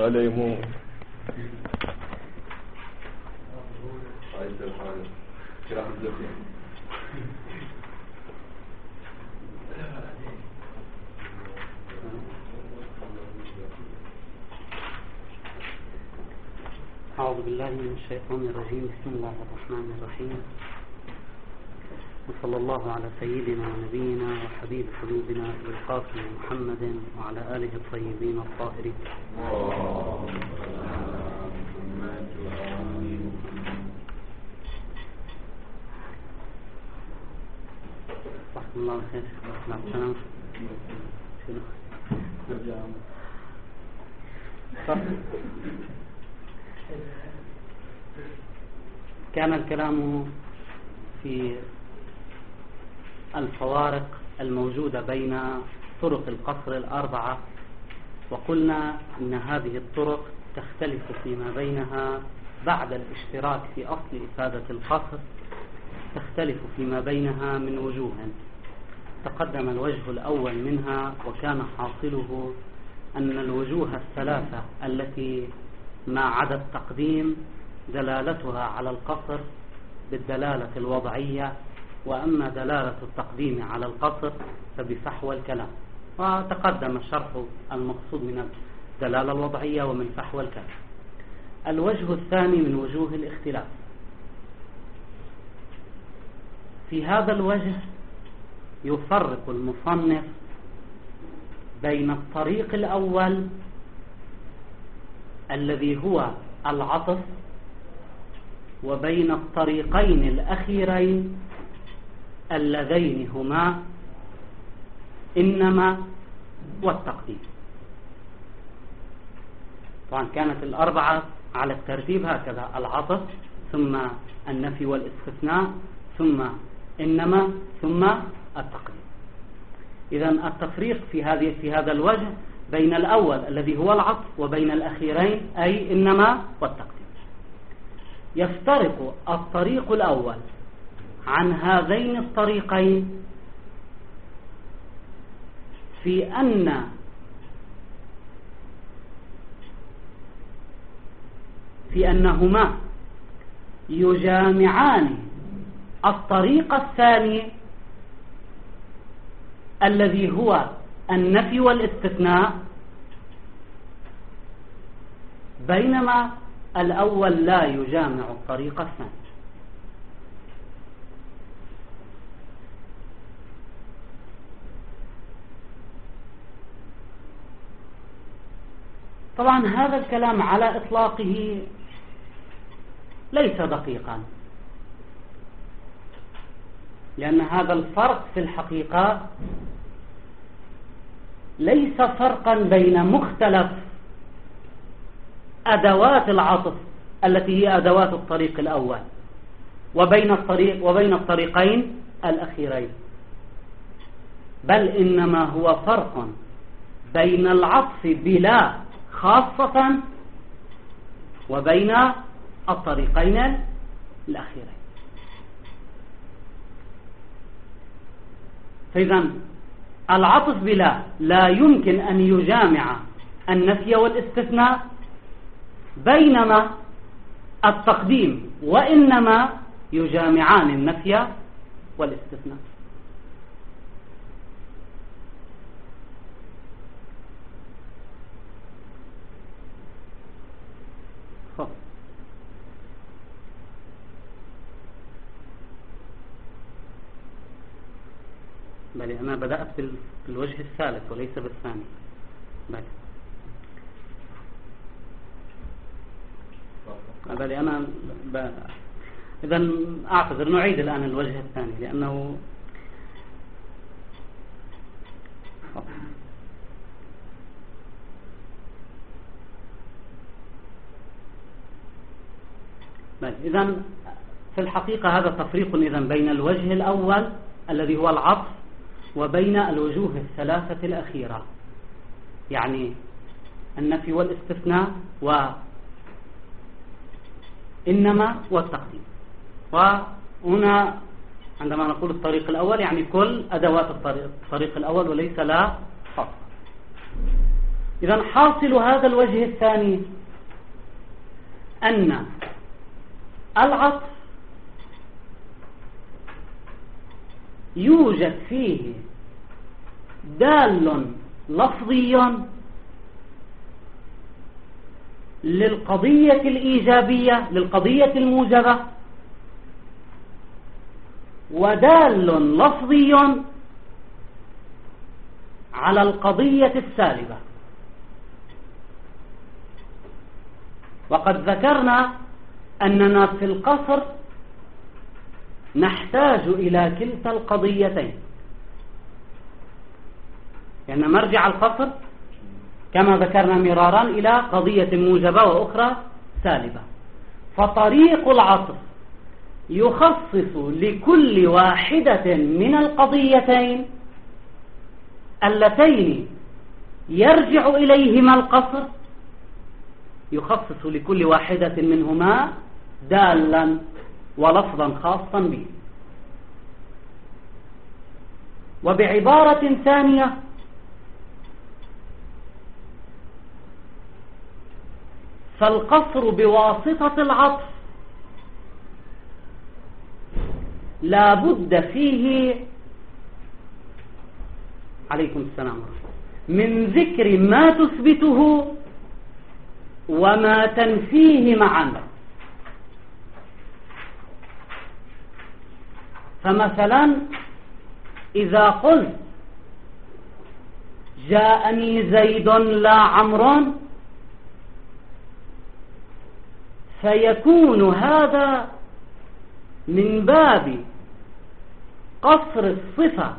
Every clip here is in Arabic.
عليمو أعوذ بالله من الشيطان الرجيم. بسم الله الرحمن الرحيم، وصلى الله على سيدنا ونبينا وحبيب قلوبنا القاسم محمد وعلى آله الطيبين الطاهرين. صحة الله بخير. كان الكلام في الفوارق الموجودة بين طرق القصر الأربعة، وقلنا إن هذه الطرق تختلف فيما بينها بعد الاشتراك في أصل إفادة القصر، تختلف فيما بينها من وجوه. تقدم الوجه الأول منها، وكان حاصله أن الوجوه الثلاثة التي ما عدا التقديم دلالتها على القصر بالدلالة الوضعية، وأما دلالة التقديم على القصر فبفحوى الكلام. وتقدم شرح المقصود من الدلالة الوضعية ومن فحوى الكلام. الوجه الثاني من وجوه الاختلاف، في هذا الوجه يفرق المصنف بين الطريق الأول الذي هو العطف، وبين الطريقين الأخيرين اللذين هما إنما والتقديم. طبعا كانت الأربعة على الترتيب هكذا: العطف ثم النفي والاستثناء ثم إنما ثم التقديم. إذن التفريق في هذا الوجه بين الأول الذي هو العطف وبين الأخيرين أي إنما والتقديم. يفترق الطريق الأول عن هذين الطريقين في أنهما يجامعان الطريق الثاني الذي هو النفي والاستثناء، بينما الأول لا يجامع الطريق الثاني. طبعا هذا الكلام على إطلاقه ليس دقيقا، لأن هذا الفرق في الحقيقة ليس فرقا بين مختلف أدوات العطف التي هي أدوات الطريق الأول وبين الطريقين الأخيرين، بل إنما هو فرق بين العطف بلا خاصة وبين الطريقين الأخيرين. فإذا العطف بلا لا يمكن أن يجامع النفي والاستثناء، بينما التقديم وإنما يجامعان النفي والاستثناء. بل أنا بدأت بالوجه الثالث وليس بالثاني. بل أنا إذن أعتذر، نعيد الآن الوجه الثاني لأنه إذن في الحقيقة هذا تفريق إذن بين الوجه الأول الذي هو العطف وبين الوجوه الثلاثة الأخيرة، يعني النفي والاستثناء وإنما والتقديم. وهنا عندما نقول الطريق الأول يعني كل أدوات الطريق الأول وليس لا فقط. إذن حاصل هذا الوجه الثاني أن العطف يوجد فيه دال لفظي للقضية الإيجابية للقضية الموجبة، ودال لفظي على القضية السالبة. وقد ذكرنا أننا في القصر نحتاج إلى كلتا القضيتين، لأن مرجع القصر كما ذكرنا مرارا إلى قضية موجبة وأخرى سالبة. فطريق العطف يخصص لكل واحدة من القضيتين اللتين يرجع إليهما القصر، يخصص لكل واحدة منهما دالا ولفظا خاصا به. وبعبارة ثانية، فالقصر بواسطة العطف لا بد فيه عليكم السلام من ذكر ما تثبته وما تنفيه معا. فمثلا إذا قلت جاءني زيد لا عمرو، فيكون هذا من باب قصر الصفة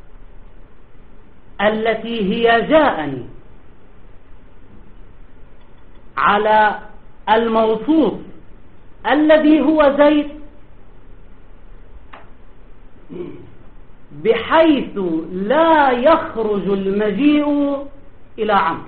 التي هي جاءني على الموصوف الذي هو زيد، بحيث لا يخرج المجيء إلى عمرو.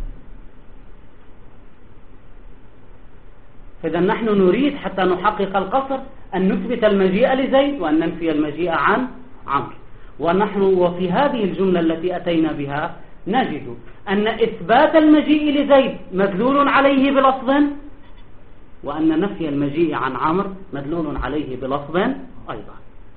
فإذا نحن نريد حتى نحقق القصر أن نثبت المجيء لزيد وأن ننفي المجيء عن عمرو. وفي هذه الجملة التي أتينا بها نجد أن إثبات المجيء لزيد مدلول عليه بلفظ، وأن نفي المجيء عن عمرو مدلول عليه بلفظ أيضا.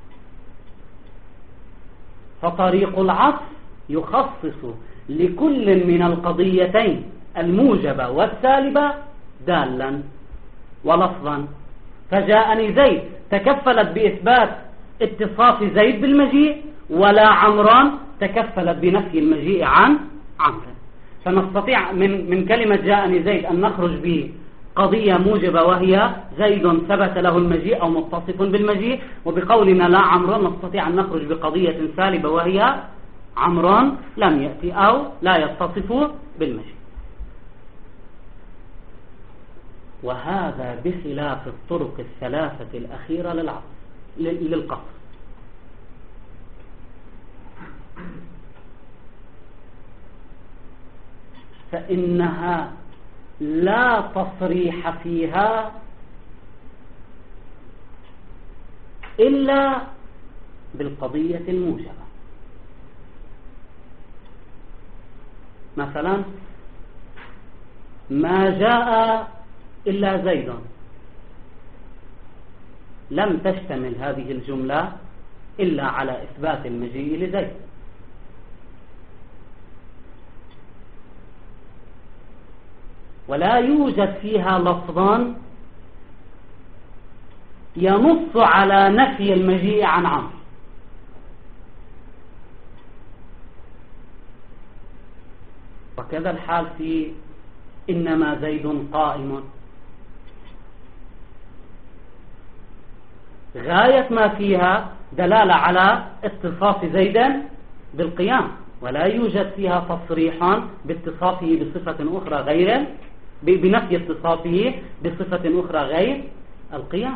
فطريق العطف يخصص لكل من القضيتين الموجبة والسالبة دالا ولفظا. فجاءني زيد تكفلت بإثبات اتصاف زيد بالمجيء، ولا عمران تكفلت بنفي المجيء عن عمرو. فنستطيع من كلمة جاءني زيد أن نخرج بقضية موجبة وهي زيد ثبت له المجيء أو متصف بالمجيء، وبقولنا لا عمران نستطيع أن نخرج بقضية سالبة وهي عمران لم يأتي أو لا يتصف بالمجيء. وهذا بخلاف الطرق الثلاثة الأخيرة للقصر. فإنها لا تصريح فيها إلا بالقضية الموجبة. مثلا ما جاء إلا زيد، لم تشتمل هذه الجملة إلا على إثبات المجيء لزيد. ولا يوجد فيها لفظان ينص على نفي المجيء عن عمرو. وكذا الحال في إنما زيد قائم. غاية ما فيها دلالة على اتصاف زيدا بالقيام، ولا يوجد فيها تصريح باتصافه بصفة أخرى غير بنفي اتصافه بصفة أخرى غير القيام.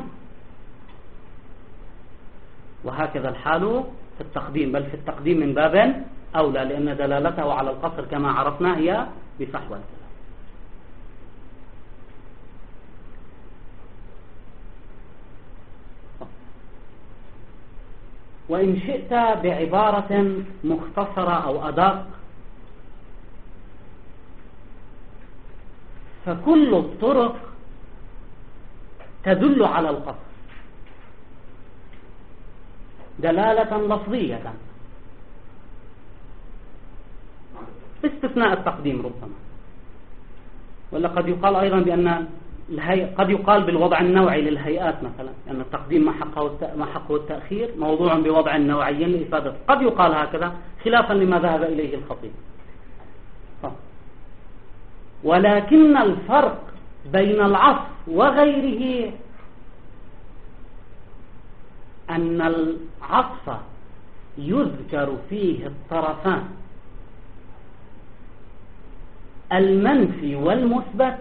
وهكذا الحال في التقديم، بل في التقديم من باب أولى، لأن دلالته على القصر كما عرفنا هي بصحوة الكلام. وإن شئت بعبارة مختصرة أو أدق فكل الطرق تدل على القصر دلالة لفظية باستثناء التقديم ربما، ولا قد يقال أيضا بأن قد يقال بالوضع النوعي للهيئات مثلا، أن التقديم ما حقه التأخير موضوع بوضع نوعي لإفادة، قد يقال هكذا خلافا لما ذهب إليه الخطيب. ولكن الفرق بين العطف وغيره أن العطف يذكر فيه الطرفان المنفي والمثبت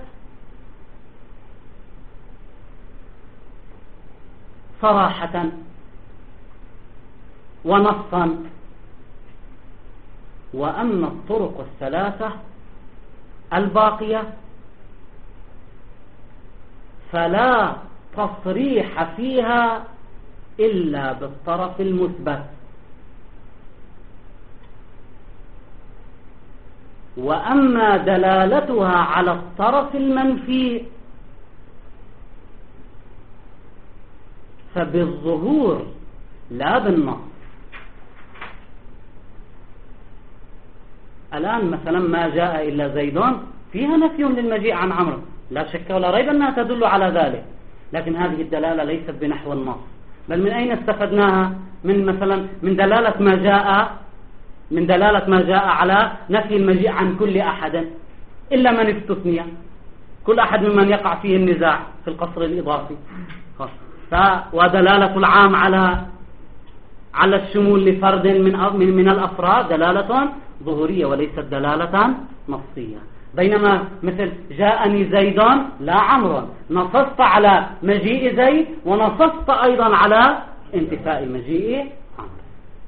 صراحة ونصا، وأما الطرق الثلاثة الباقية فلا تصريح فيها إلا بالطرف المثبت، وأما دلالتها على الطرف المنفي فبالظهور لا بالنص. الآن مثلا ما جاء إلا زيد فيها نفي للمجيء عن عمرو، لا شك ولا ريب أنها تدل على ذلك، لكن هذه الدلالة ليست بنحو النص، بل من أين استفدناها؟ من مثلا من دلالة ما جاء على نفي المجيء عن كل أحد إلا من استثني، كل أحد ممن يقع فيه النزاع في القصر الإضافي، ودلالة العام على الشمول لفرد من الأفراد دلالة ظهورية وليست دلالة نصية. بينما مثل جاءني زيد لا عمرو، نصصت على مجيء زيد ونصصت أيضا على انتفاء مجيء عمرو.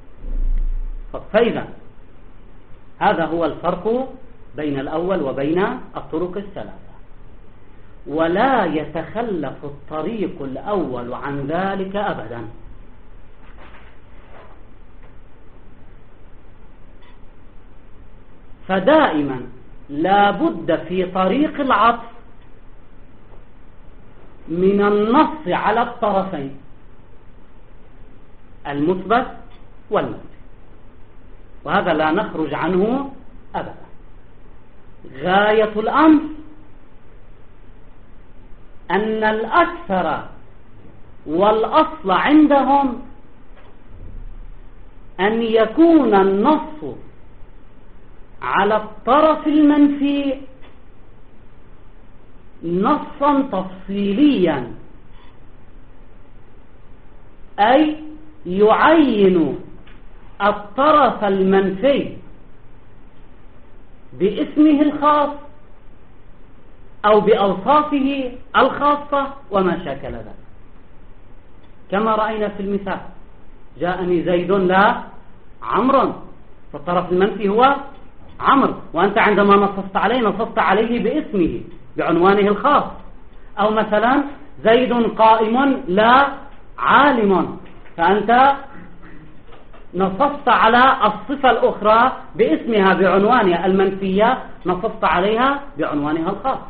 فإذا هذا هو الفرق بين الأول وبين الطرق الثلاثة، ولا يتخلف الطريق الأول عن ذلك أبدا. فدائما لا بد في طريق العطف من النص على الطرفين المثبت والمنفي، وهذا لا نخرج عنه أبدا. غاية الأمر أن الأكثر والأصل عندهم أن يكون النص على الطرف المنفي نصا تفصيليا، أي يعين الطرف المنفي باسمه الخاص أو بأوصافه الخاصة وما شاكل ذلك، كما رأينا في المثال جاءني زيد لا عمرو، فالطرف المنفي هو عمرو، وأنت عندما نصصت عليه باسمه بعنوانه الخاص. أو مثلا زيد قائم لا عالم، فأنت نصصت على الصفة الأخرى باسمها بعنوانها المنفية، نصصت عليها بعنوانها الخاص.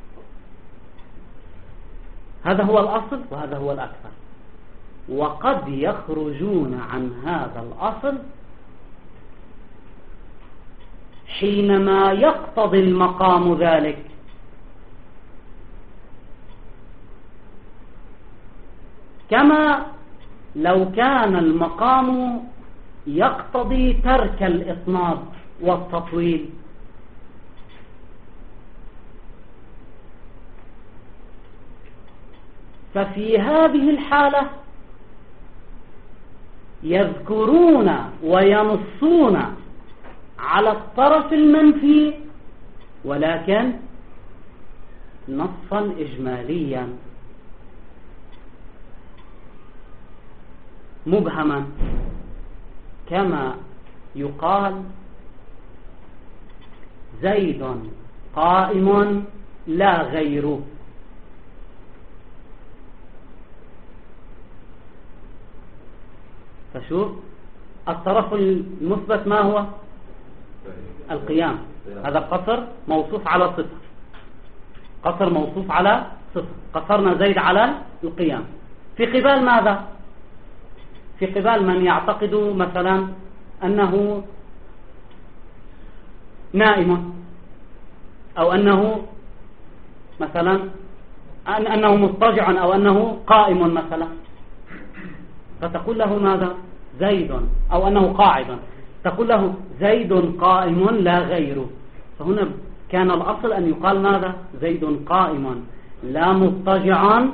هذا هو الأصل وهذا هو الأكثر، وقد يخرجون عن هذا الأصل حينما يقتضي المقام ذلك، كما لو كان المقام يقتضي ترك الإطناب والتطويل. ففي هذه الحالة يذكرون وينصون على الطرف المنفي، ولكن نصا إجماليا مبهما، كما يقال زيد قائم لا غيره. فشوف الطرف المثبت ما هو؟ القيام، هذا القصر موصوف على صفة، قصر موصوف على صفة، قصرنا زيد على القيام. في قبال ماذا؟ في قبال من يعتقد مثلا أنه نائم، أو أنه مثلا أنه مضطجع، أو أنه قائم مثلا، فتقول له ماذا؟ زيد، أو أنه قاعد، تقول له زيد قائم لا غيره. فهنا كان الأصل أن يقال ماذا؟ زيد قائم لا مضطجع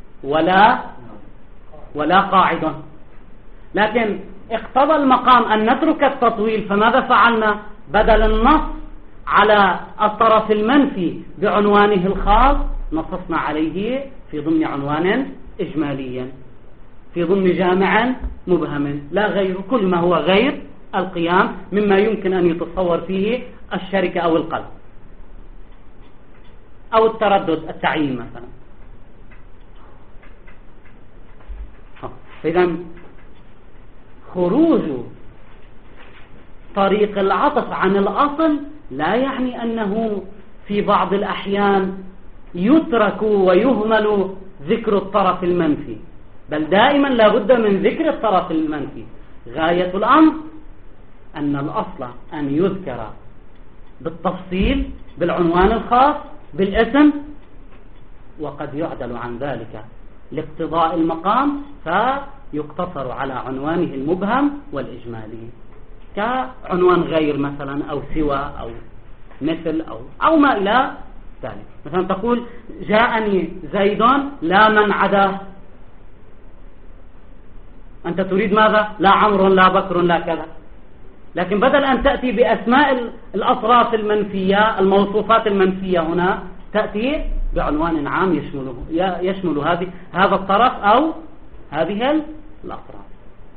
ولا قاعد. لكن اقتضى المقام أن نترك التطويل، فماذا فعلنا؟ بدل النص على الطرف المنفي بعنوانه الخاص نصصنا عليه في ضمن عنوان إجمالي، في ضمن جامع مبهم لا غير، كل ما هو غير القيام مما يمكن أن يتصور فيه الشركة أو القلب أو التردد، التعيين مثلا. فإذا خروج طريق العطف عن الأصل لا يعني أنه في بعض الأحيان يترك ويهمل ذكر الطرف المنفي، بل دائما لا بد من ذكر الطرف المنفي. غاية الأمر أن الأصل أن يذكر بالتفصيل بالعنوان الخاص بالاسم، وقد يعدل عن ذلك لاقتضاء المقام فيقتصر على عنوانه المبهم والإجمالي، كعنوان غير مثلا أو سوى أو مثل أو ما إلى ذلك. مثلا تقول جاءني زيد لا من عداه، أنت تريد ماذا؟ لا عمرو لا بكر لا كذا. لكن بدل أن تأتي بأسماء الأطراف المنفية الموصوفات المنفية، هنا تأتي بعنوان عام يشمل هذا الطرف أو هذه الأطراف.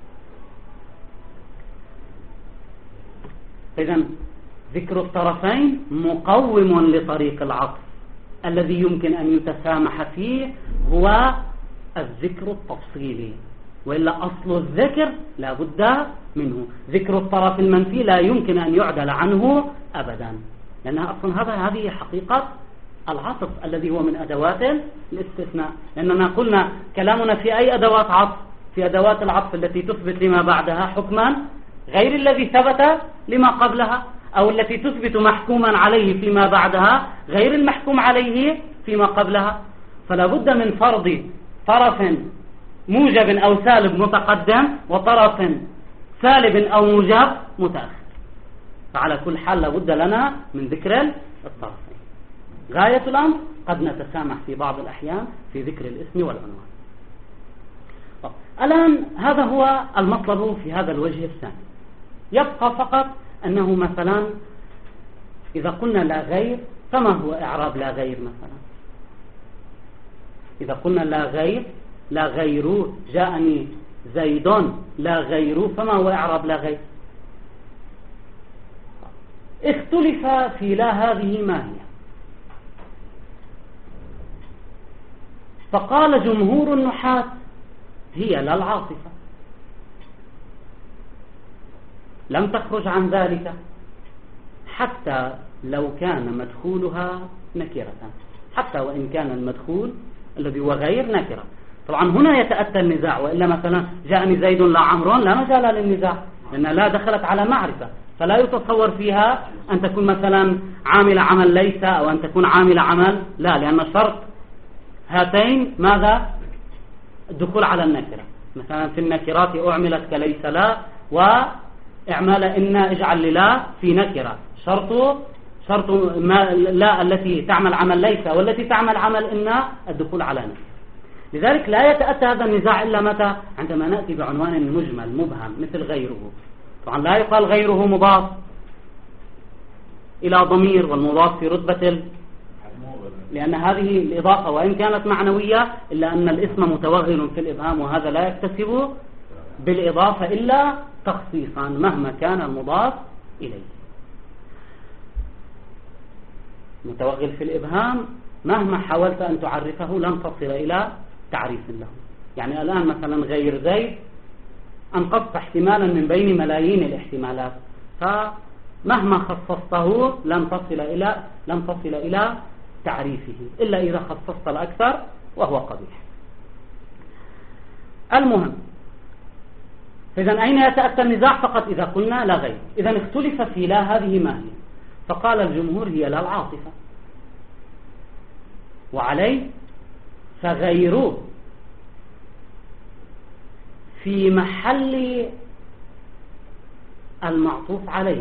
إذن ذكر الطرفين مقوم لطريق العطف. الذي يمكن أن يتسامح فيه هو الذكر التفصيلي، وإلا أصل الذكر لا بد منه. ذكر الطرف المنفي لا يمكن أن يعدل عنه أبدا، لأنها أصلا هذه حقيقة العطف الذي هو من أدوات الاستثناء. لأننا قلنا كلامنا في أي أدوات عطف؟ في أدوات العطف التي تثبت لما بعدها حكما غير الذي ثبت لما قبلها، أو التي تثبت محكوما عليه فيما بعدها غير المحكوم عليه فيما قبلها. فلا بد من فرض طرف موجب أو سالب متقدم وطرف سالب أو موجب متأخر. فعلى كل حال لابد لنا من ذكر الطرفين. غاية الأمر قد نتسامح في بعض الأحيان في ذكر الاسم والعنوان. الآن هذا هو المطلب في هذا الوجه الثاني. يبقى فقط أنه مثلا إذا قلنا لا غير، فما هو إعراب لا غير مثلا؟ إذا قلنا لا غير جاءني زيد لا غير، فما هو إعراب لا غير؟ اختلف في لا هذه ما هي. فقال جمهور النحاة هي لا العاطفة، لم تخرج عن ذلك حتى لو كان مدخولها نكرة، حتى وإن كان المدخول الذي هو غير نكرة. طبعا هنا يتأتى النزاع، وإلا مثلا جاءني زيد لا عمرو لا مجال للنزاع، لأن لا دخلت على معرفة، فلا يتصور فيها أن تكون مثلا عامل عمل ليس، أو أن تكون عامل عمل لا، لأن شرط هاتين ماذا؟ الدخول على النكرة. مثلا في النكرات أعملت كليس لا، وإعمال إن اجعل للا في نكرة، شرط ما لا التي تعمل عمل ليس والتي تعمل عمل إن الدخول على نكرة. لذلك لا يتأتى هذا النزاع إلا متى؟ عندما نأتي بعنوان مجمل مبهم مثل غيره. طبعا لا يقال غيره مضاف إلى ضمير، والمضاف في رتبة لأن هذه الإضافة وإن كانت معنوية إلا أن الاسم متوغل في الإبهام، وهذا لا يكتسب بالإضافة إلا تخصيصا مهما كان المضاف إليه. متوغل في الإبهام مهما حاولت أن تعرفه لن تصل إلى تعريف له. يعني الآن مثلا غير زيد أنقذت احتمالا من بين ملايين الاحتمالات، فمهما خصصته لن تصل إلى تعريفه إلا إذا خصصت الأكثر وهو قبيح. المهم، إذن أين يتأتى النزاع؟ فقط إذا قلنا لا غير. إذن اختلف في لا هذه ما هي، فقال الجمهور هي لا العاطفة، وعليه فغيره في محل المعطوف عليه،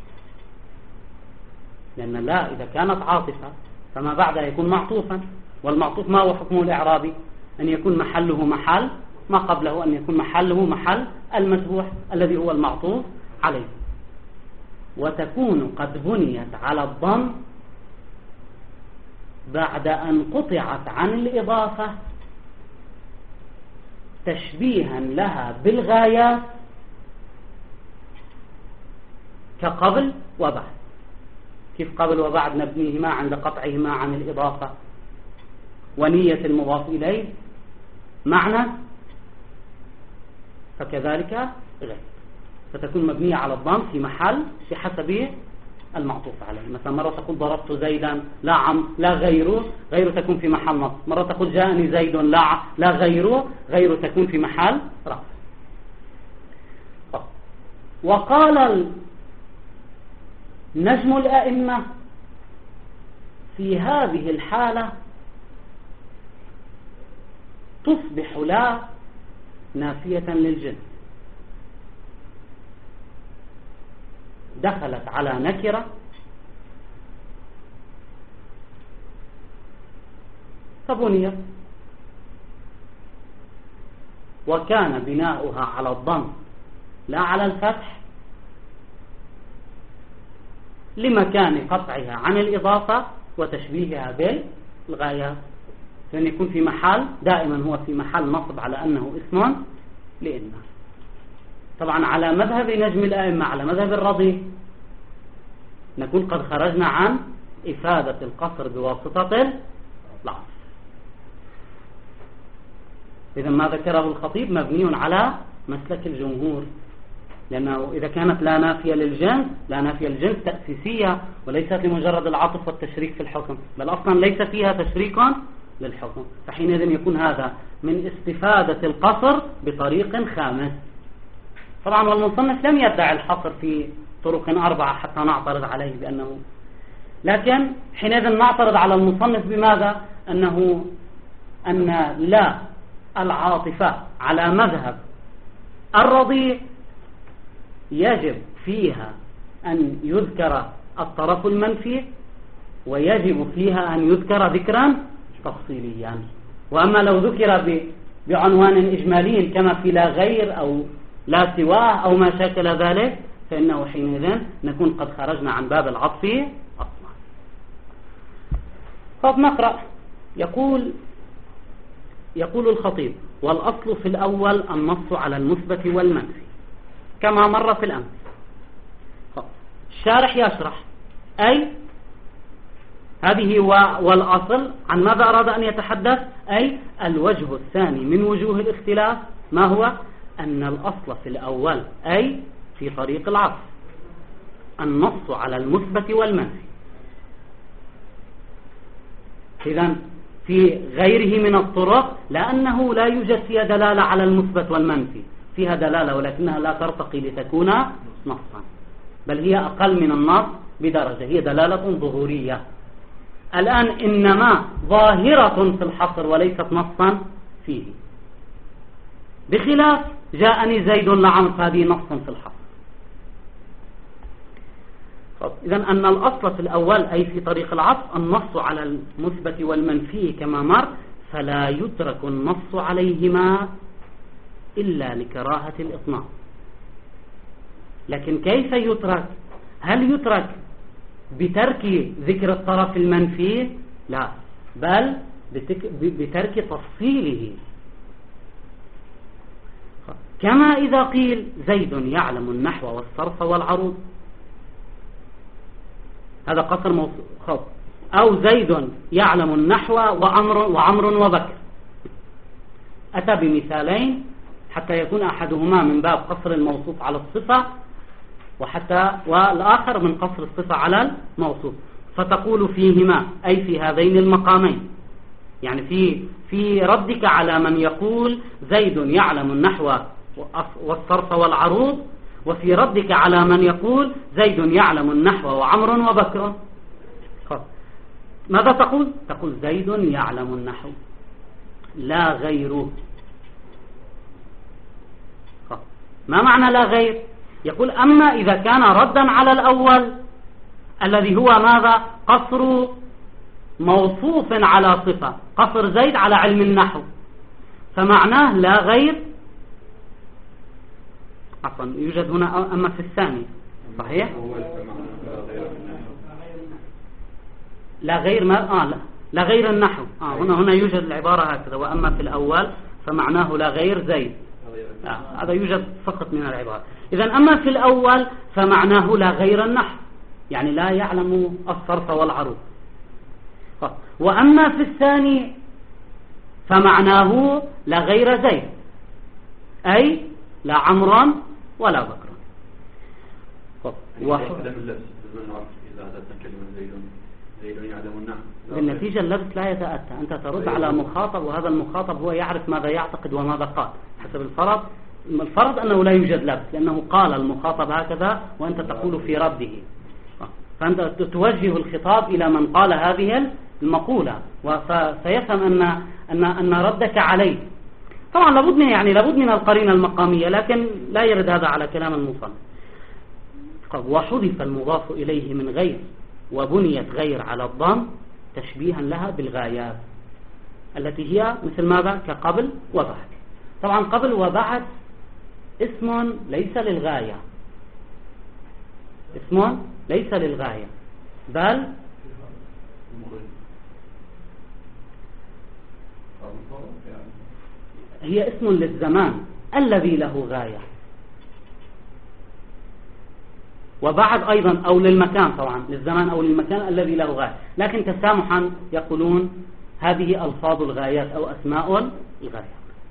لأن لا إذا كانت عاطفة فما بعدها يكون معطوفا، والمعطوف ما هو حكمه الإعرابي؟ أن يكون محله محل ما قبله، أن يكون محله محل المتبوح الذي هو المعطوف عليه، وتكون قد بنيت على الضم بعد أن قطعت عن الإضافة تشبيها لها بالغايات كقبل وبعد. كيف قبل وبعد نبنيهما عند قطعهما عن الإضافة ونية المضاف إليه معنى، فكذلك غير، فتكون مبنية على الضم في محل بحسب المعطوف عليه. مثلا مرة تقول ضربت زيدا لا غيره، غيره تكون في محل نصب. مرة تقول جاءني زيد لا غيره تكون في محل رفع. وقال نجم الأئمة في هذه الحالة تصبح لا نافية للجنس، دخلت على نكرة فبنيت، وكان بناؤها على الضم لا على الفتح لمكان قطعها عن الإضافة وتشبيهها بالغايات، فإن يكون في محل دائما هو في محل نصب على أنه اسم لإن. طبعا على مذهب نجم الأئمة، على مذهب الرضي، نكون قد خرجنا عن إفادة القصر بواسطة العطف. إذا ما ذكره الخطيب مبني على مسلك الجمهور، لأنه إذا كانت لا نافية للجنس تأسيسية وليست لمجرد العطف والتشريك في الحكم، بل أصلا ليس فيها تشريك للحكم، فحينئذ يكون هذا من استفادة القصر بطريق خامس. طبعا والمصنف لم يدعي الحصر في طرق 4 حتى نعترض عليه بأنه، لكن حينئذ نعترض على المصنف بماذا؟ أن لا العاطفة على مذهب الرضي يجب فيها أن يذكر الطرف المنفي، ويجب فيها أن يذكر ذكرا تفصيليا. وأما لو ذكر بعنوان إجمالي كما في لا غير أو لا سواه أو ما شاكل ذلك، فإنه حينئذ نكون قد خرجنا عن باب العطف أصلا. طب نقرأ. يقول الخطيب: والأصل في الأول النص على المثبت والمنفي كما مر في الأمس. الشارح يشرح أي هذه والأصل عن ماذا أراد أن يتحدث؟ أي الوجه الثاني من وجوه الاختلاف ما هو؟ أن الأصل في الأول أي في طريق العطف النص على المثبت والمنفي. إذن في غيره من الطرق لأنه لا يوجد فيها دلالة على المثبت والمنفي، فيها دلالة ولكنها لا ترتقي لتكون نصا، بل هي أقل من النص بدرجة، هي دلالة ظهورية. الآن إنما ظاهرة في الحصر وليست نصا فيه، بخلاف جاءني زيد لعمر، هذه نص في الحصر. إذن أن الأصل في الأول أي في طريق العطف النص على المثبت والمنفي كما مر، فلا يترك النص عليهما إلا لكراهة الإطناب. لكن كيف يترك؟ هل يترك بترك ذكر الطرف المنفي؟ لا، بل بترك تفصيله، كما إذا قيل زيد يعلم النحو والصرف والعروض، هذا قصر موصوف، أو زيد يعلم النحو وعمر وبكر. أتى بمثالين حتى يكون أحدهما من باب قصر الموصوف على الصفة، والآخر من قصر الصفة على الموصوف. فتقول فيهما أي في هذين المقامين، يعني في ردك على من يقول زيد يعلم النحو والصرف والعروض، وفي ردك على من يقول زيد يعلم النحو وعمر وبكر. ماذا تقول؟ تقول زيد يعلم النحو لا غيره. ما معنى لا غير؟ يقول أما إذا كان ردا على الأول الذي هو ماذا؟ قصر موصوف على صفة، قصر زيد على علم النحو، فمعناه لا غير. عفوا يوجد هنا أما في الثاني صحيح؟ لا غير ما لا غير النحو. هنا يوجد العبارة هكذا، وأما في الأول فمعناه لا غير زيد. هذا يوجد فقط من العبارة. إذن أما في الأول فمعناه لا غير النحو، يعني لا يعلم الصرف والعروض. وأما في الثاني فمعناه لا غير زيد، أي لا عمرا ولا بكرا. بالنتيجة اللبس لا يتأتى، أنت ترد على مخاطب، وهذا المخاطب هو يعرف ماذا يعتقد وماذا قال حسب الفرض أنه لا يوجد لبس، لأنه قال المخاطب هكذا وأنت تقول في رده، فأنت توجه الخطاب إلى من قال هذه المقولة، وسيفهم أن ردك عليه. طبعا لابد من القرينة المقامية، لكن لا يرد هذا على كلام المصنف. وحذف المضاف إليه من غير وبنيت غير على الضم تشبيها لها بالغايات التي هي مثل ماذا؟ كقبل وبعد. طبعا قبل وبعد اسم ليس للغاية، اسم ليس للغاية، بل هي اسم للزمان الذي له غاية، وبعد أيضا أو للمكان، طبعا للزمان أو للمكان الذي له غاية، لكن تسامحا يقولون هذه ألفاظ الغايات أو أسماء الغايات.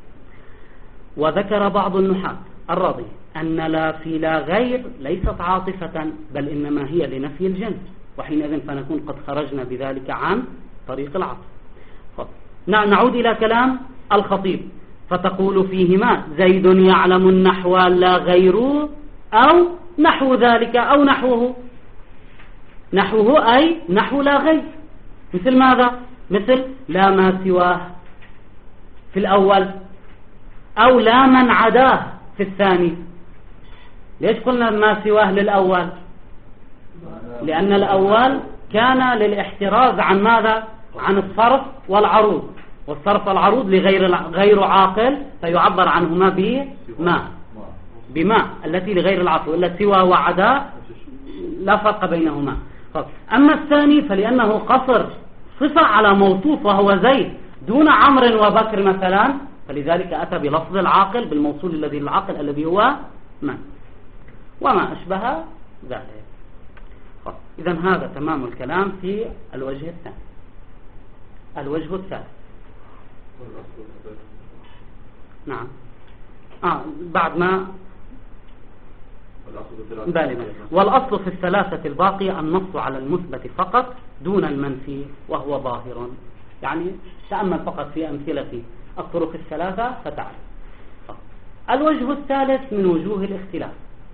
وذكر بعض النحاة الرضي أن لا في لا غير ليست عاطفة، بل إنما هي لنفي الجنس، وحينئذ فنكون قد خرجنا بذلك عن طريق العطف. نعود إلى كلام الخطيب، فتقول فيهما زيد يعلم النحو لا غيره، أو نحو ذلك، أو نحوه أي نحو لا غير. مثل ماذا؟ مثل لا ما سواه في الأول، أو لا من عداه في الثاني. ليش قلنا ما سواه للأول؟ لأن الأول كان للاحتراز عن ماذا؟ عن الصرف والعروض، والصرف والعروض غير عاقل فيعبر عنهما بما التي لغير العقل، إلا سوى وعدا لا فرق بينهما. أما الثاني فلأنه قصر صفة على موصوف وهو زيد دون عمر وبكر مثلا، فلذلك أتى بلفظ العاقل بالموصول الذي للعاقل الذي هو من، وما أشبه ذلك. إذن هذا تمام الكلام في الوجه الثاني. الوجه الثالث، نعم بعد ما والأصل في الثلاثة الباقية النص على المثبت فقط دون المنفي وهو ظاهر. يعني تأمل فقط في أمثلة الطرق الثلاثة فتعرف. الوجه الثالث من وجوه الاختلاف،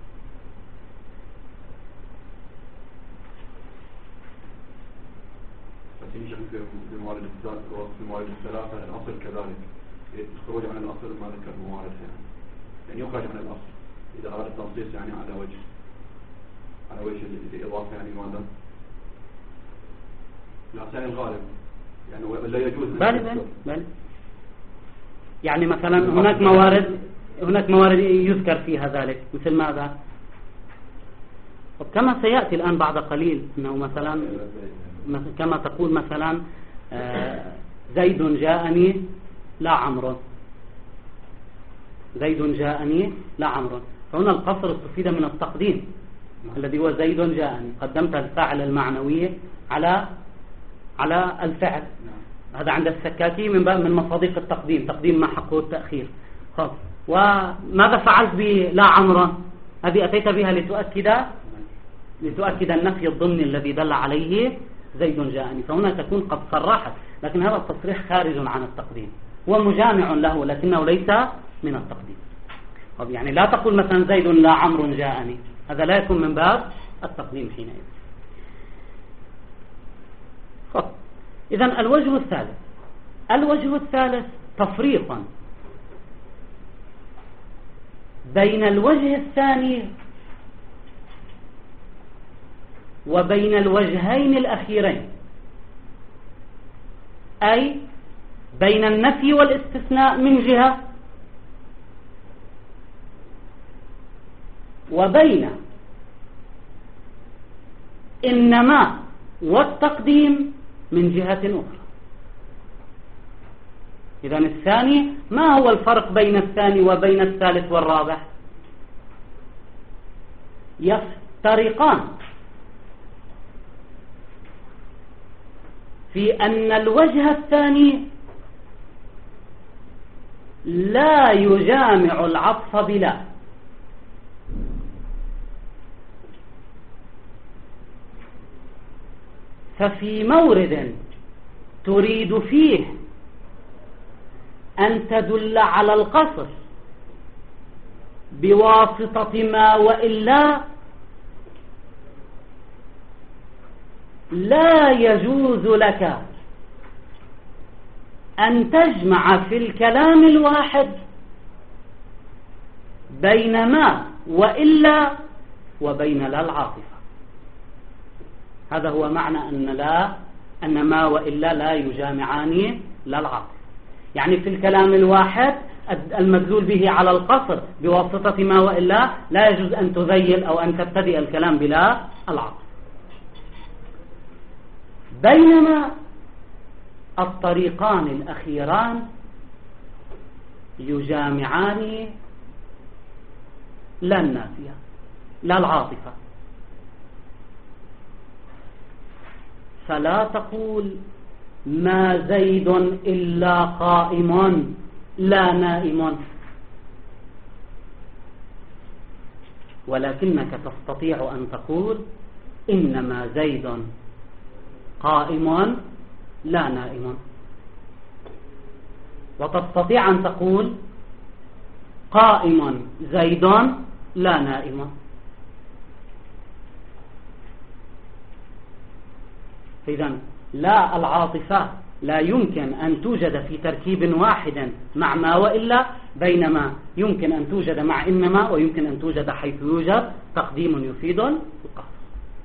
في موارد الثلاثة الأصل كذلك الخروج عن الأصل ما ذكر موارد، يعني يخرج عن الأصل إذا أراد التنصيص يعني على وجه الإضافة، يعني ماذا؟ لا ثاني الغالب يعني لا يجوز. بل يعني مثلا هناك موارد يذكر فيها ذلك، مثل ماذا؟ كما سيأتي الآن بعد قليل أنه مثلا كما تقول مثلا زيد جاءني لا عمرو، زيد جاءني لا عمرو، فهنا القصر استفيد من التقديم الذي هو زيد جاءني، قدمت الفاعل المعنوي على الفعل. هذا عند السكاكي من مصادق التقديم، تقديم ما حقه التأخير. وماذا فعلت بلا عمرو؟ هذه أتيت بها لتؤكد النفي الضمني الذي دل عليه زيد جاءني، فهنا تكون قد صرحت، لكن هذا التصريح خارج عن التقديم ومجامع له، لكنه ليس من التقديم. طب يعني لا تقول مثلا زيد لا عمرو جاءني، هذا لا يكون من باب التقديم حينئذ. إذن الوجه الثالث تفريقا بين الوجه الثاني وبين الوجهين الأخيرين، أي بين النفي والاستثناء من جهة، وبين إنما والتقديم من جهة أخرى. إذن الثاني، ما هو الفرق بين الثاني وبين الثالث والرابع؟ يفترقان في أن الوجه الثاني لا يجامع العطف بلا، ففي مورد تريد فيه أن تدل على القصر بواسطة ما وإلا، لا يجوز لك أن تجمع في الكلام الواحد بين ما وإلا وبين لا العاطفة. هذا هو معنى أن ما وإلا لا يجامعان لا العاطفة. يعني في الكلام الواحد المدلول به على القصر بواسطة ما وإلا لا يجوز أن تذيل أو أن تبتدئ الكلام بلا العاطفة. بينما الطريقان الأخيران يجامعان لا النافية لا العاطفة، فلا تقول ما زيد إلا قائم لا نائم، ولكنك تستطيع أن تقول إنما زيد قائم لا نائم، وتستطيع أن تقول قائم زيد لا نائم. إذن لا العاطفة لا يمكن أن توجد في تركيب واحد مع ما وإلا، بينما يمكن أن توجد مع إنما، ويمكن أن توجد حيث يوجد تقديم يفيد القصر.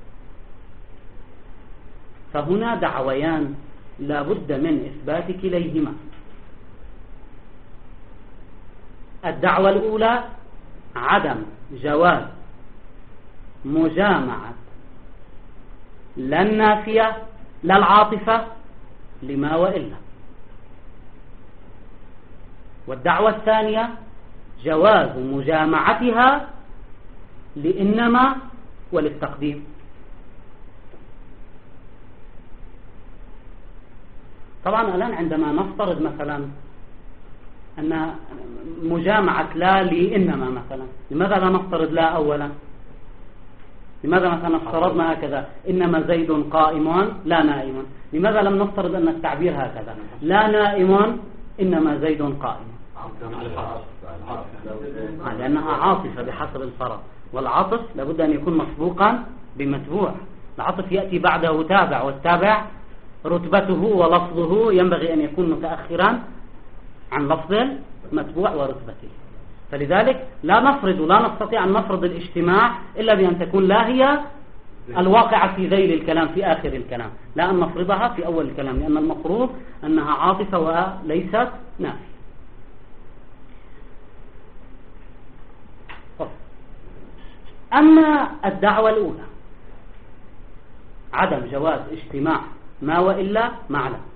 فهنا دعويان لا بد من إثبات كليهما. الدعوة الأولى عدم جواز مجامعة لا النافية لا العاطفة لما وإلا، والدعوة الثانية جواز مجامعتها لإنما وللتقديم. طبعا الآن عندما نفترض مثلا أن مجامعة لا لإنما مثلا، لماذا لا نفترض لا أولا؟ لماذا مثلا افترضنا هكذا إنما زيد قائم لا نائم؟ لماذا لم نفترض أن التعبير هكذا لا نائم إنما زيد قائم؟ لأنها عاطفة بحسب الفرض، والعطف لابد أن يكون مسبوقا بمتبوع. العطف يأتي بعده تابع، والتابع رتبته ولفظه ينبغي أن يكون متأخرا عن لفظ المتبوع ورتبته. فلذلك لا نستطيع أن نفرض الاجتماع إلا بأن تكون لا هي الواقعة في ذيل الكلام في آخر الكلام، لا أن نفرضها في أول الكلام، لأن المفروض أنها عاطفة وليست نافية. أما الدعوة الأولى عدم جواز اجتماع ما وإلا مع لا،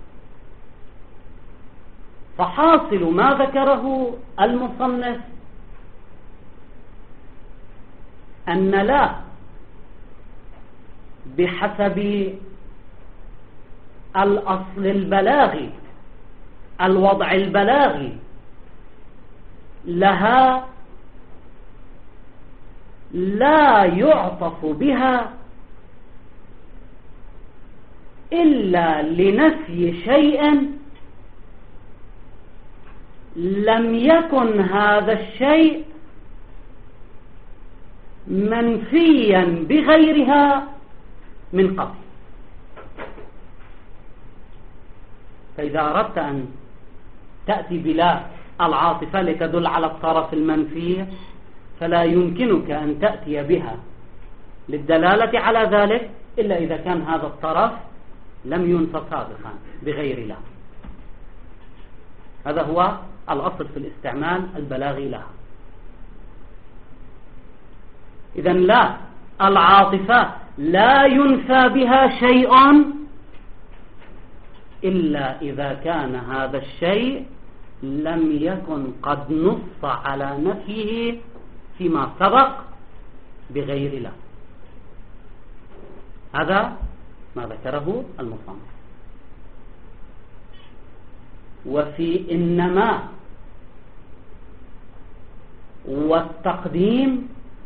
فحاصل ما ذكره المصنف أن لا بحسب الأصل البلاغي الوضع البلاغي لها لا يعطف بها إلا لنفي شيء لم يكن هذا الشيء منفيا بغيرها من قبل. فإذا أردت أن تأتي بلا العاطفة لتدل على الطرف المنفي فلا يمكنك أن تأتي بها للدلالة على ذلك إلا إذا كان هذا الطرف لم ينف سابقا بغير لا. هذا هو الأصل في الاستعمال البلاغي لها. إذن لا، العاطفة لا ينفى بها شيء إلا إذا كان هذا الشيء لم يكن قد نص على نفيه فيما سبق بغير لا. هذا ما ذكره المصنف. وفي إنما والتقديم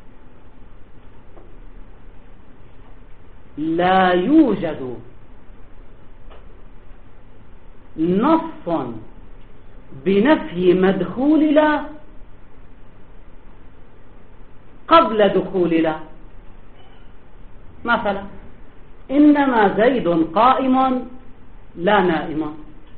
لا يوجد نص بنفي مدخول لا قبل دخول لا. مثلا إنما زيد قائم لا نائم.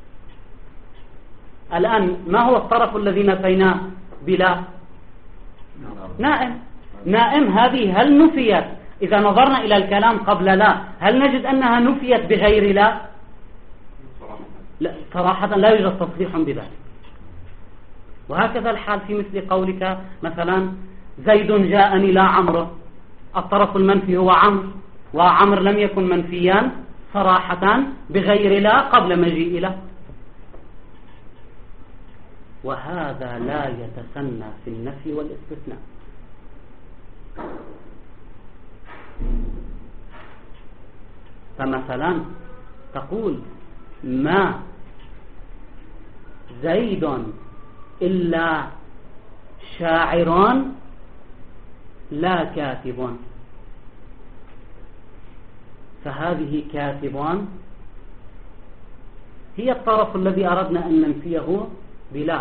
الآن ما هو الطرف الذي نفيناه بلا؟ نائم. نائم هذه هل نفيت إذا نظرنا إلى الكلام قبل لا هل نجد أنها نفيت بغير لا؟ لا صراحة لا يوجد تصريح بذلك. وهكذا الحال في مثل قولك مثلا زيد جاءني لا عمرو، الطرف المنفي هو عمرو، وعمرو لم يكن منفيا صراحة بغير لا قبل مجيء له. وهذا لا يتسنى في النفي والاستثناء. فمثلا تقول ما زيد إلا شاعر لا كاتب. فهذه كاتب هي الطرف الذي أردنا أن ننفيه بلا،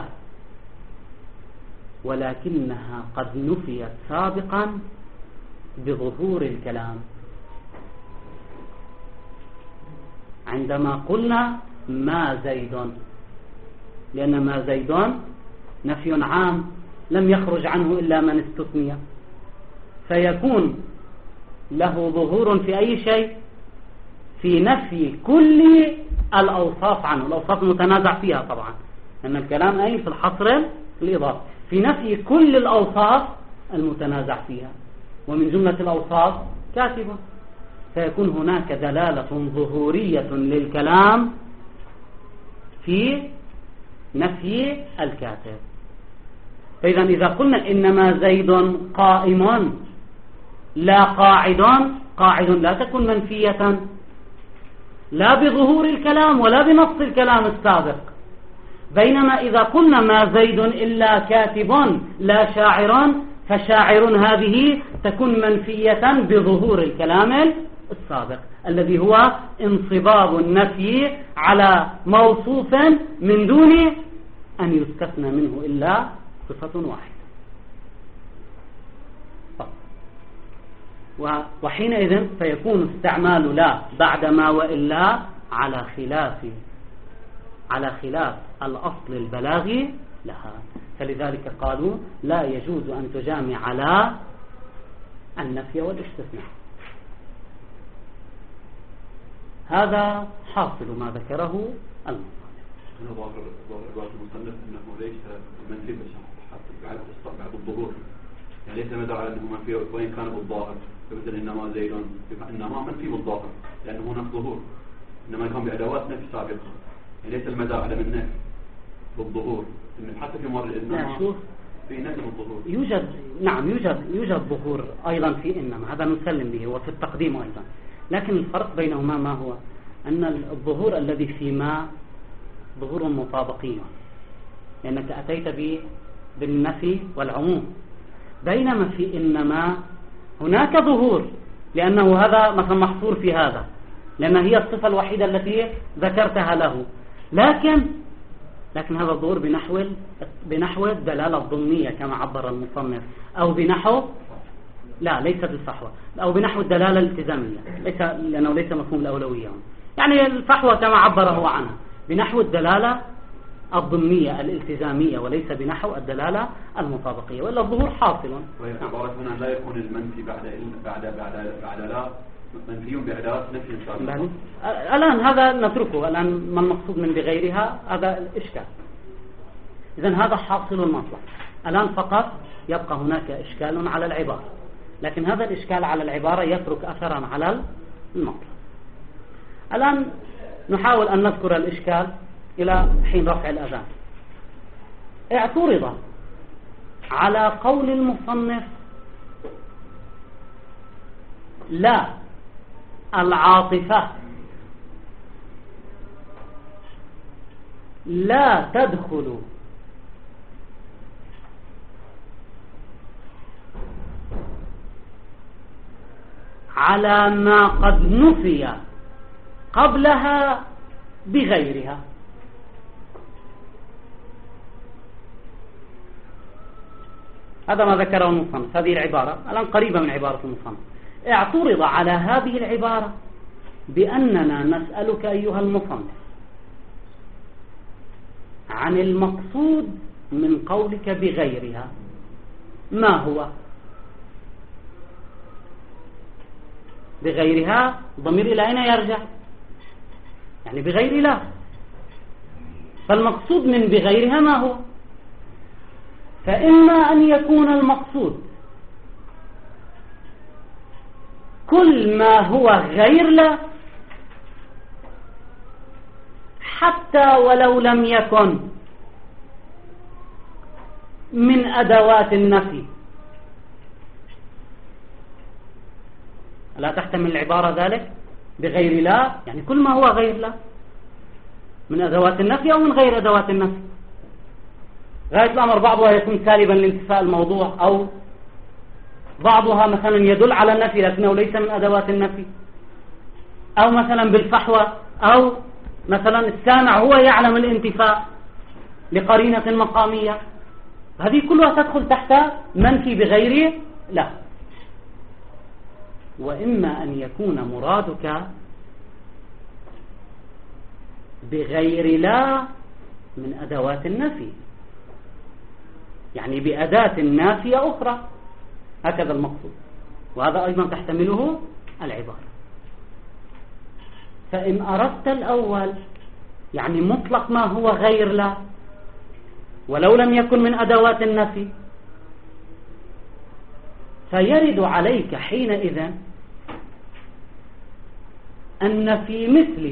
ولكنها قد نفيت سابقا بظهور الكلام عندما قلنا ما زيد، لأن ما زيد نفي عام لم يخرج عنه إلا من استثني، فيكون له ظهور في أي شيء؟ في نفي كل الأوصاف عنه. الأوصاف المتنازع فيها طبعا لأن الكلام أي في الحصر الإضافي، في نفي كل الأوصاف المتنازع فيها، ومن جملة الأوصاف كاتبة، فيكون هناك دلالة ظهورية للكلام في نفي الكاتب. فإذا إذا قلنا إنما زيد قائم لا قاعد، قاعد لا تكون منفية لا بظهور الكلام ولا بنص الكلام السابق. بينما إذا قلنا ما زيد إلا كاتب لا شاعر، فشاعر هذه تكون منفية بظهور الكلام السابق الذي هو انصباب النفي على موصوف من دون أن يستثنى منه إلا صفة واحدة. وحينئذ فيكون استعمال لا بعد ما وإلا على خلاف الأصل البلاغي لها. فلذلك قالوا لا يجوز أن تجامع لا النفي والاستثناء. هذا حاصل ما ذكره المصنف. هنا ظاهر المصنف أنه ليس منفي بعد الظهور، يعني ليس مدار على أنه منفي وإن كان بالظاهر. فمثل إنما زيد إنما منفي بالظاهر لأنه هناك ظهور، إنما كان بأدوات نفي سابقة، يعني ليس المدار على من نفي بالظهور. إن حتى في مر إنما في نفي بالظهور يوجد ظهور أيضا في إنما، هذا نسلم به، وفي التقديم أيضا. لكن الفرق بينهما ما هو؟ أن الظهور الذي فيما ظهور مطابقي، لأنك أتيت بالنفي والعموم، بينما في إنما هناك ظهور لأنه هذا مثلا محصور في هذا، لأن هي الصفة الوحيدة التي ذكرتها له. لكن هذا الظهور بنحو الدلالة الضمنية كما عبر المصنف، أو بنحو لا ليس بالفحوى، أو بنحو الدلالة الالتزامية، لأنه ليس مفهوم الأولوية، يعني الفحوى كما عبر هو عنها بنحو الدلالة الضمنية الالتزامية، وليس بنحو الدلالة المطابقية، وإلا الظهور حاصل. ويعتبر هنا لا يكون المنفي بعد لا منفي بأداة نفي سابقة. الآن هذا نتركه، الآن ما المقصود من بغيرها هذا الإشكال. إذن هذا حاصل المطلق. الآن فقط يبقى هناك إشكال على العبارة، لكن هذا الإشكال على العبارة يترك أثرا على المطلق. الآن نحاول أن نذكر الإشكال إلى حين رفع الأذان. اعترض على قول المصنف لا العاطفة لا تدخل على ما قد نفي قبلها بغيرها. هذا ما ذكره المصنف، هذه العبارة الآن قريبة من عبارة المصنف. اعترض على هذه العبارة بأننا نسألك أيها المصنف عن المقصود من قولك بغيرها ما هو؟ بغيرها ضمير إلى أين يرجع؟ يعني بغير لا، فالمقصود من بغيرها ما هو؟ فإما أن يكون المقصود كل ما هو غير لا، حتى ولو لم يكن من أدوات النفي. لا تحتمل العبارة ذلك بغير لا، يعني كل ما هو غير لا من أدوات النفي أو من غير أدوات النفي. غاية الأمر بعضها يكون سالبا لانتفاء الموضوع، أو بعضها مثلا يدل على النفي لكنه ليس من أدوات النفي، أو مثلا بالفحوى، أو مثلا السامع هو يعلم الانتفاء لقرينة مقامية. هذه كلها تدخل تحت منفي بغير لا. وإما أن يكون مرادك بغير لا من أدوات النفي، يعني بأداة نافية أخرى، هكذا المقصود، وهذا أيضا تحتمله العبارة. فإن أردت الأول يعني مطلق ما هو غير لا ولو لم يكن من أدوات النفي، فيرد عليك حينئذ أن في مثل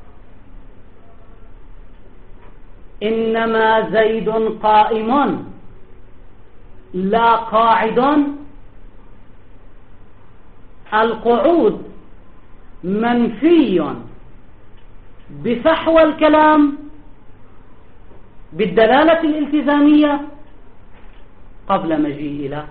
إنما زيد قائم لا قاعد، القعود منفي بفحوى الكلام بالدلالة الالتزامية قبل مجيء لا.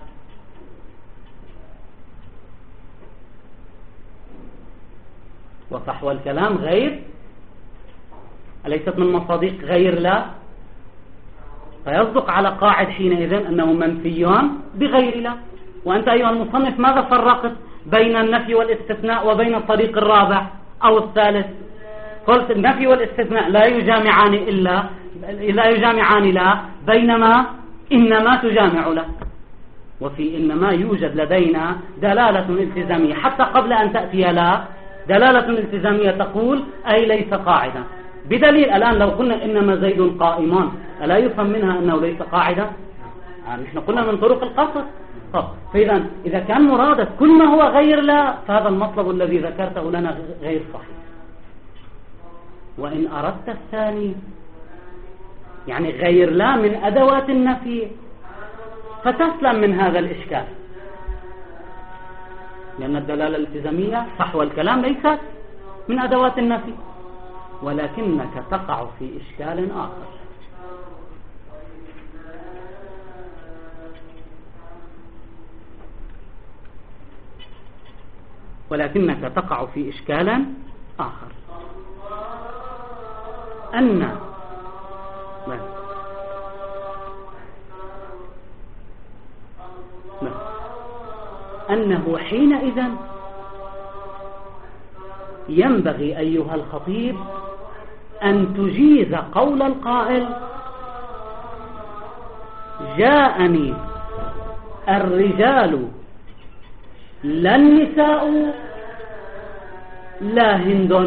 وفحوى الكلام غير، أليست من مصادق غير لا؟ فيصدق على قاعد حينئذ أنه منفي بغير لا. وأنت أيها المصنف ماذا فرقت بين النفي والاستثناء وبين الطريق الرابع أو الثالث؟ قلت النفي والاستثناء لا يجامعان لا، بينما إنما تجامع لا. وفي إنما يوجد لدينا دلالة التزامية حتى قبل أن تأتي لا، دلالة التزامية تقول أي ليس قاعدا، بدليل الآن لو قلنا إنما زيد قائمان ألا يفهم منها أنه ليس قاعدا؟ نحن قلنا من طرق القصر. فإذا إذا كان مرادك كل ما هو غير لا، فهذا المطلب الذي ذكرته لنا غير صحيح. وإن أردت الثاني يعني غير لا من أدوات النفي، فتسلم من هذا الإشكال، لأن الدلالة الالتزامية فحوى الكلام ليست من أدوات النفي، ولكنك تقع في إشكال آخر. ولكنك تقع في إشكال آخر، أنه حينئذ ينبغي أيها الخطيب أن تجيز قول القائل: جاءني الرجال لا النساء لا هند.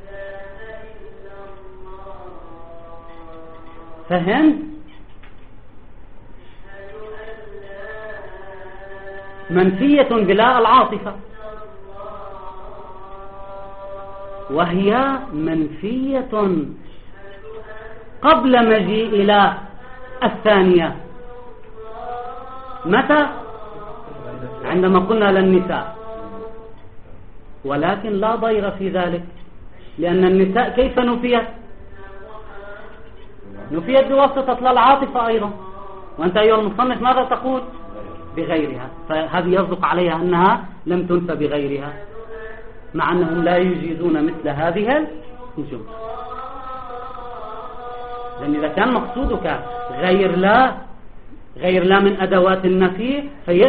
فهمت؟ منفية بلا العاطفة، وهي منفية قبل مجيء إلى الثانية. متى؟ عندما قلنا للنساء، ولكن لا ضير في ذلك، لأن النساء كيف نفيت؟ نفيت بواسطة العاطفة أيضا، وأنت أيها المصنف ماذا تقول؟ بغيرها. فهذه يصدق عليها أنها لم تنفى بغيرها، مع أنهم لا يجيزون مثل هذه الجملة. لأن إذا كان مقصودك غير لا من أدوات النفي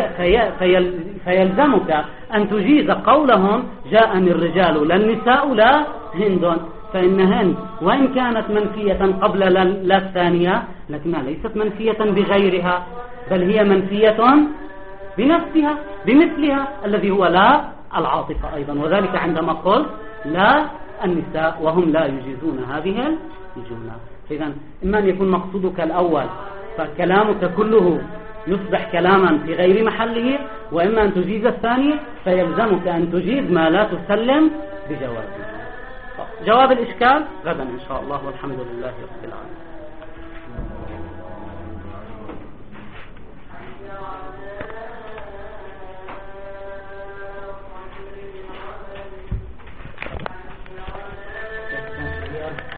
فيلزمك أن تجيز قولهم: جاءني الرجال لا النساء لا هند. فإن هند وإن كانت منفية قبل لا الثانية، لكنها ليست منفية بغيرها، بل هي منفية بنفسها بمثلها الذي هو لا العاطفة أيضا، وذلك عندما قل لا النساء وهم لا يجيزون هذه الجملة. إذن إما أن يكون مقصودك الأول فكلامك كله يصبح كلاما في غير محله، وإما أن تجيز الثاني فيلزمك أن تجيز ما لا تسلم بجوابه. جواب الإشكال غدا إن شاء الله، والحمد لله رب العالمين.